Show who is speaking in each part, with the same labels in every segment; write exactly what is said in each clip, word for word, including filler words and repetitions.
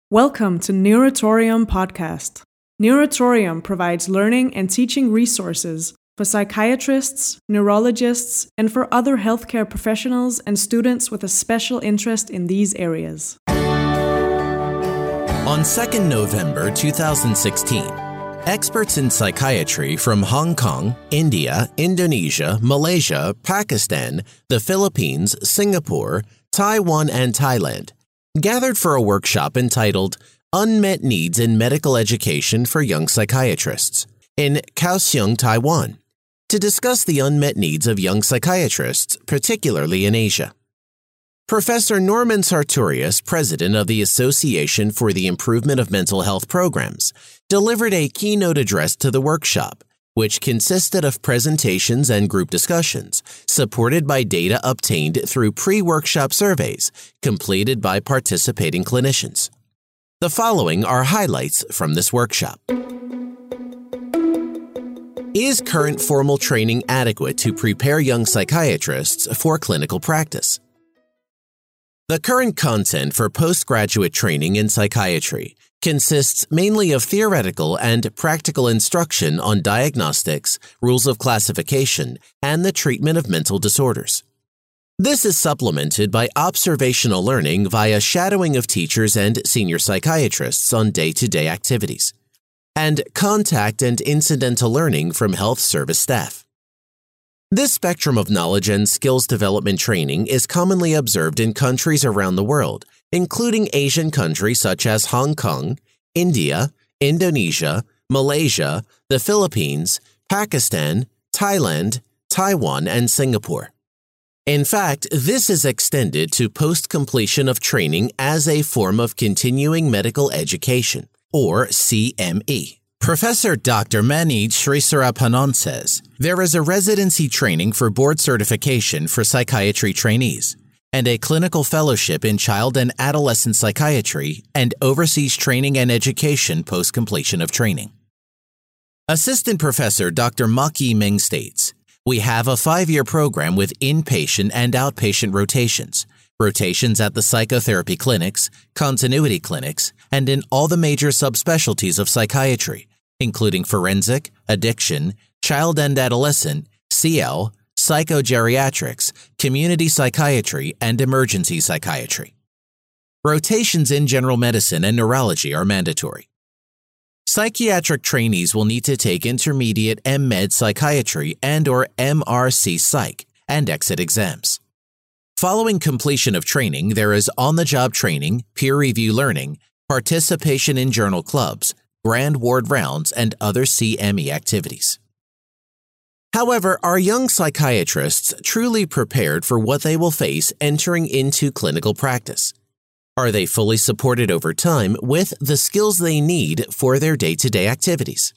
Speaker 1: Welcome to Neuratorium Podcast. Neuratorium provides learning and teaching resources for psychiatrists, neurologists, and for other healthcare professionals and students with a special interest in these areas.
Speaker 2: On the second of November two thousand sixteen, experts in psychiatry from Hong Kong, India, Indonesia, Malaysia, Pakistan, the Philippines, Singapore, Taiwan, and Thailand gathered for a workshop entitled Unmet Needs in Medical Education for Young Psychiatrists in Kaohsiung, Taiwan, to discuss the unmet needs of young psychiatrists, particularly in Asia. Professor Norman Sartorius, president of the Association for the Improvement of Mental Health Programs, delivered a keynote address to the workshop, which consisted of presentations and group discussions, supported by data obtained through pre-workshop surveys completed by participating clinicians. The following are highlights from this workshop. Is current formal training adequate to prepare young psychiatrists for clinical practice? The current content for postgraduate training in psychiatry consists mainly of theoretical and practical instruction on diagnostics, rules of classification, and the treatment of mental disorders. This is supplemented by observational learning via shadowing of teachers and senior psychiatrists on day-to-day activities, and contact and incidental learning from health service staff. This spectrum of knowledge and skills development training is commonly observed in countries around the world, including Asian countries such as Hong Kong, India, Indonesia, Malaysia, the Philippines, Pakistan, Thailand, Taiwan, and Singapore. In fact, this is extended to post-completion of training as a form of continuing medical education, or C M E. Professor Doctor Manid Srisarapanon says, there is a residency training for board certification for psychiatry trainees, and a clinical fellowship in child and adolescent psychiatry and overseas training and education post-completion of training. Assistant Professor Doctor Maki Meng states, we have a five-year program with inpatient and outpatient rotations, rotations at the psychotherapy clinics, continuity clinics, and in all the major subspecialties of psychiatry, including forensic, addiction, child and adolescent, C L, psychogeriatrics, community psychiatry, and emergency psychiatry. Rotations in general medicine and neurology are mandatory. Psychiatric trainees will need to take intermediate M-Med psychiatry and or M R C Psych and exit exams. Following completion of training, there is on-the-job training, peer review learning, participation in journal clubs, grand ward rounds, and other C M E activities. However, are young psychiatrists truly prepared for what they will face entering into clinical practice? Are they fully supported over time with the skills they need for their day-to-day activities?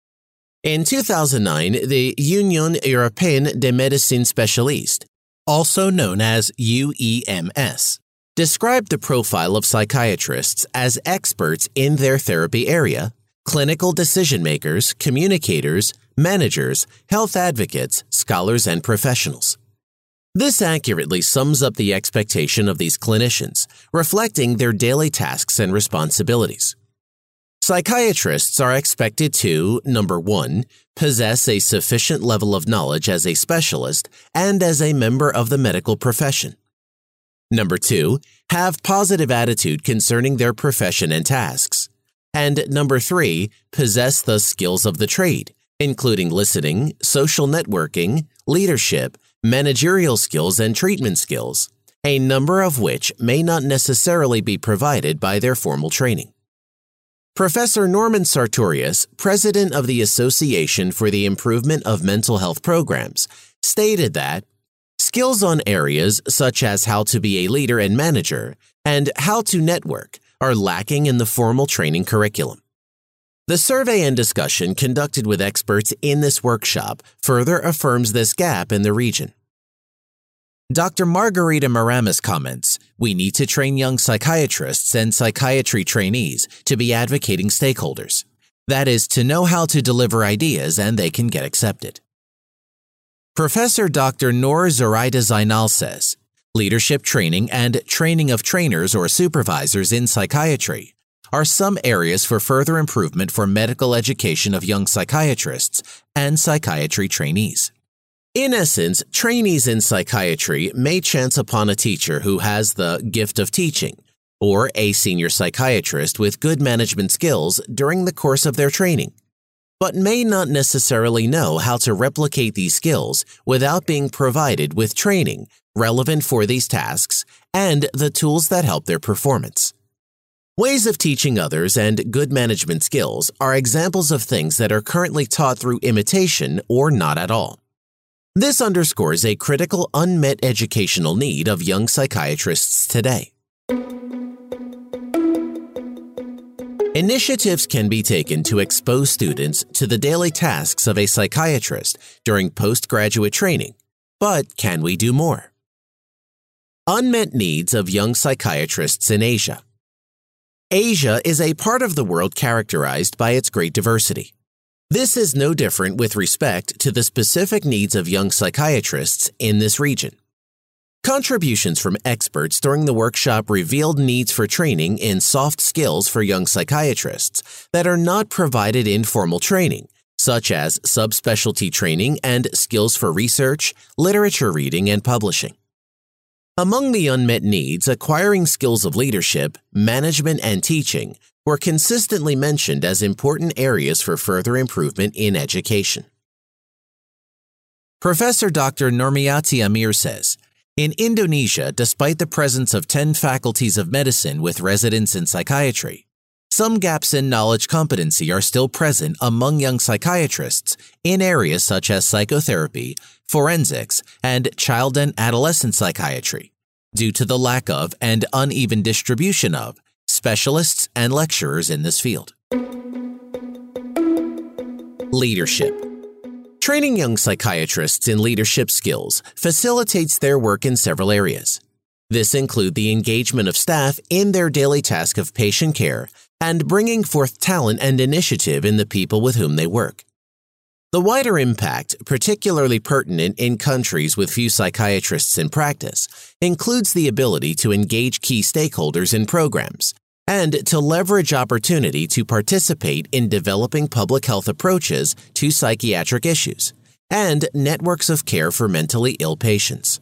Speaker 2: In two thousand nine, the Union Européenne des Médecins Spécialistes, also known as U E M S, described the profile of psychiatrists as experts in their therapy area, clinical decision-makers, communicators, managers, health advocates, scholars, and professionals. This accurately sums up the expectation of these clinicians, reflecting their daily tasks and responsibilities. Psychiatrists are expected to, number one, possess a sufficient level of knowledge as a specialist and as a member of the medical profession. Number two, have positive attitude concerning their profession and tasks. And number three, possess the skills of the trade, including listening, social networking, leadership, managerial skills, and treatment skills, a number of which may not necessarily be provided by their formal training. Professor Norman Sartorius, president of the Association for the Improvement of Mental Health Programs, stated that skills on areas such as how to be a leader and manager and how to network are lacking in the formal training curriculum. The survey and discussion conducted with experts in this workshop further affirms this gap in the region. Doctor Margarita Maramis comments, we need to train young psychiatrists and psychiatry trainees to be advocating stakeholders. That is, to know how to deliver ideas and they can get accepted. Professor Doctor Noor Zoraida Zainal says, leadership training and training of trainers or supervisors in psychiatry are some areas for further improvement for medical education of young psychiatrists and psychiatry trainees. In essence, trainees in psychiatry may chance upon a teacher who has the gift of teaching, or a senior psychiatrist with good management skills during the course of their training, but may not necessarily know how to replicate these skills without being provided with training relevant for these tasks and the tools that help their performance. Ways of teaching others and good management skills are examples of things that are currently taught through imitation or not at all. This underscores a critical unmet educational need of young psychiatrists today. Initiatives can be taken to expose students to the daily tasks of a psychiatrist during postgraduate training, but can we do more? Unmet needs of young psychiatrists in Asia. Asia is a part of the world characterized by its great diversity. This is no different with respect to the specific needs of young psychiatrists in this region. Contributions from experts during the workshop revealed needs for training in soft skills for young psychiatrists that are not provided in formal training, such as subspecialty training and skills for research, literature reading, and publishing. Among the unmet needs, acquiring skills of leadership, management, and teaching were consistently mentioned as important areas for further improvement in education. Professor Doctor Nurmiyati Amir says, in Indonesia, despite the presence of ten faculties of medicine with residents in psychiatry, some gaps in knowledge competency are still present among young psychiatrists in areas such as psychotherapy, forensics, and child and adolescent psychiatry, due to the lack of and uneven distribution of specialists and lecturers in this field. Leadership. Training young psychiatrists in leadership skills facilitates their work in several areas. This includes the engagement of staff in their daily task of patient care and bringing forth talent and initiative in the people with whom they work. The wider impact, particularly pertinent in countries with few psychiatrists in practice, includes the ability to engage key stakeholders in programs and to leverage opportunity to participate in developing public health approaches to psychiatric issues and networks of care for mentally ill patients.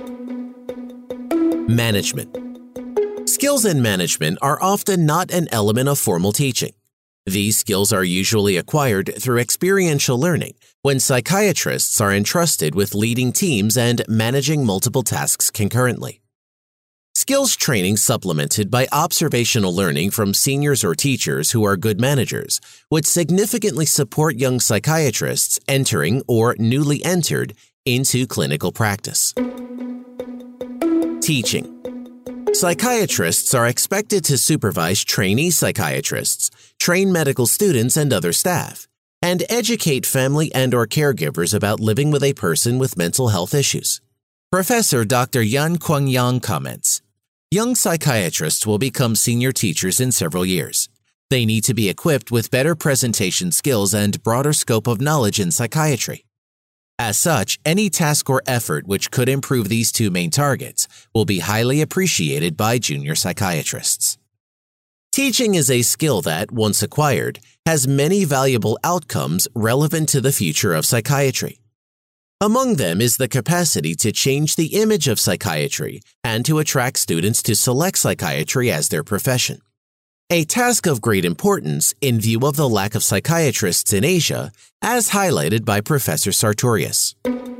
Speaker 2: Management. Skills in management are often not an element of formal teaching. These skills are usually acquired through experiential learning when psychiatrists are entrusted with leading teams and managing multiple tasks concurrently. Skills training supplemented by observational learning from seniors or teachers who are good managers would significantly support young psychiatrists entering or newly entered into clinical practice. Teaching. Psychiatrists are expected to supervise trainee psychiatrists, train medical students and other staff, and educate family and or caregivers about living with a person with mental health issues. Professor Doctor Yan Kwang-yang comments, young psychiatrists will become senior teachers in several years. They need to be equipped with better presentation skills and broader scope of knowledge in psychiatry. As such, any task or effort which could improve these two main targets will be highly appreciated by junior psychiatrists. Teaching is a skill that, once acquired, has many valuable outcomes relevant to the future of psychiatry. Among them is the capacity to change the image of psychiatry and to attract students to select psychiatry as their profession. A task of great importance in view of the lack of psychiatrists in Asia, as highlighted by Professor Sartorius.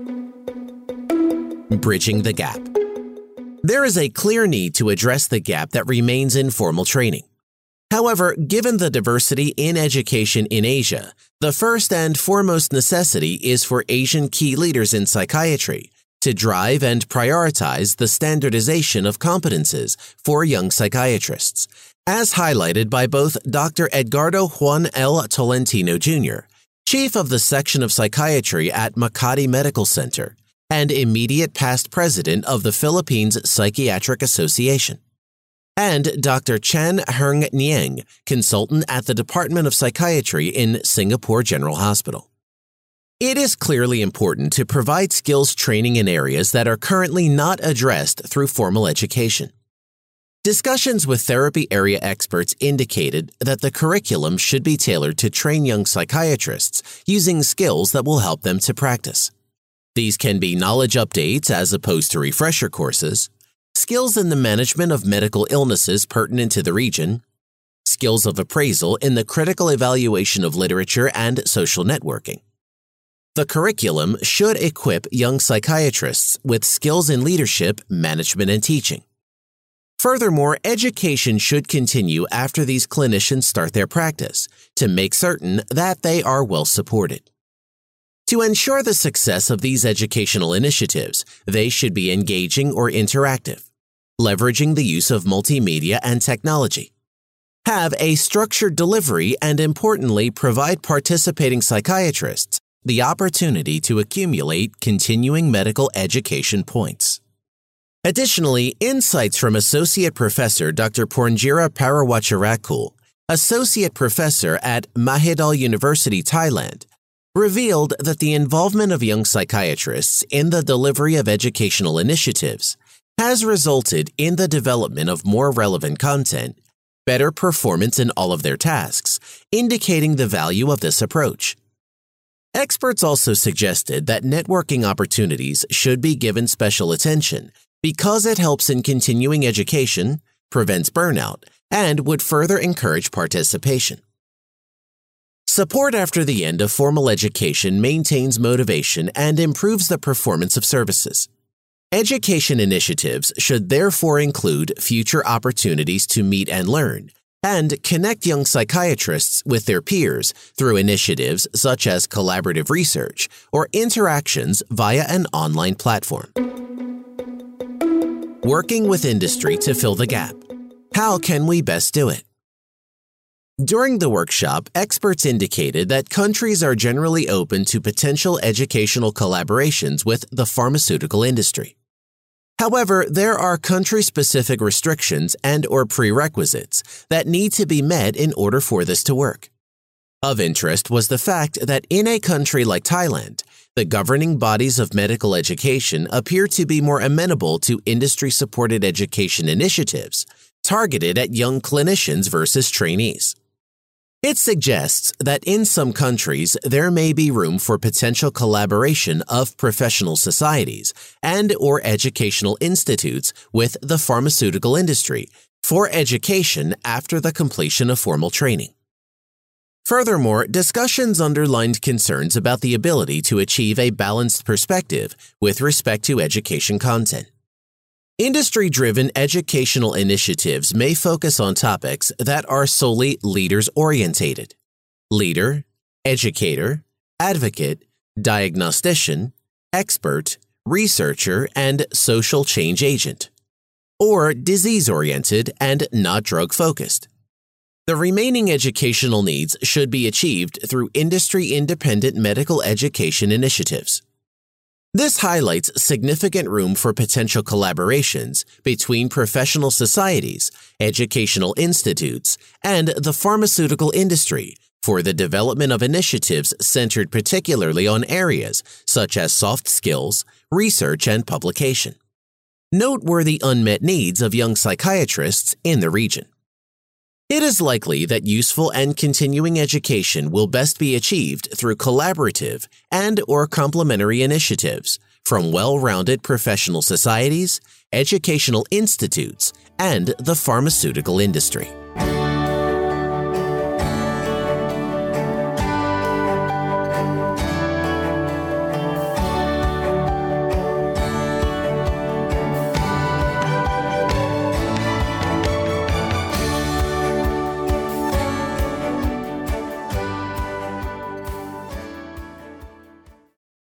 Speaker 2: Bridging the gap. There is a clear need to address the gap that remains in formal training. However, given the diversity in education in Asia, the first and foremost necessity is for Asian key leaders in psychiatry to drive and prioritize the standardization of competences for young psychiatrists, as highlighted by both Doctor Edgardo Juan L. Tolentino Junior, Chief of the Section of Psychiatry at Makati Medical Center, and immediate past President of the Philippines Psychiatric Association, and Doctor Chan Heng Nieng, Consultant at the Department of Psychiatry in Singapore General Hospital. It is clearly important to provide skills training in areas that are currently not addressed through formal education. Discussions with therapy area experts indicated that the curriculum should be tailored to train young psychiatrists using skills that will help them to practice. These can be knowledge updates as opposed to refresher courses, skills in the management of medical illnesses pertinent to the region, skills of appraisal in the critical evaluation of literature and social networking. The curriculum should equip young psychiatrists with skills in leadership, management, and teaching. Furthermore, education should continue after these clinicians start their practice to make certain that they are well supported. To ensure the success of these educational initiatives, they should be engaging or interactive, leveraging the use of multimedia and technology, have a structured delivery, and importantly, provide participating psychiatrists the opportunity to accumulate continuing medical education points. Additionally, insights from Associate Professor Doctor Pornjira Parawacharakul, Associate Professor at Mahidol University, Thailand, revealed that the involvement of young psychiatrists in the delivery of educational initiatives has resulted in the development of more relevant content, better performance in all of their tasks, indicating the value of this approach. Experts also suggested that networking opportunities should be given special attention because it helps in continuing education, prevents burnout, and would further encourage participation. Support after the end of formal education maintains motivation and improves the performance of services. Education initiatives should therefore include future opportunities to meet and learn, and connect young psychiatrists with their peers through initiatives such as collaborative research or interactions via an online platform. Working with industry to fill the gap. How can we best do it? During the workshop, experts indicated that countries are generally open to potential educational collaborations with the pharmaceutical industry. However, there are country-specific restrictions and or prerequisites that need to be met in order for this to work. Of interest was the fact that in a country like Thailand, the governing bodies of medical education appear to be more amenable to industry-supported education initiatives targeted at young clinicians versus trainees. It suggests that in some countries there may be room for potential collaboration of professional societies and or educational institutes with the pharmaceutical industry for education after the completion of formal training. Furthermore, discussions underlined concerns about the ability to achieve a balanced perspective with respect to education content. Industry-driven educational initiatives may focus on topics that are solely leaders-orientated: leader, educator, advocate, diagnostician, expert, researcher, and social change agent, or disease-oriented and not drug-focused. The remaining educational needs should be achieved through industry-independent medical education initiatives. This highlights significant room for potential collaborations between professional societies, educational institutes, and the pharmaceutical industry for the development of initiatives centered particularly on areas such as soft skills, research, and publication. Noteworthy unmet needs of young psychiatrists in the region. It is likely that useful and continuing education will best be achieved through collaborative and or complementary initiatives from well-rounded professional societies, educational institutes, and the pharmaceutical industry.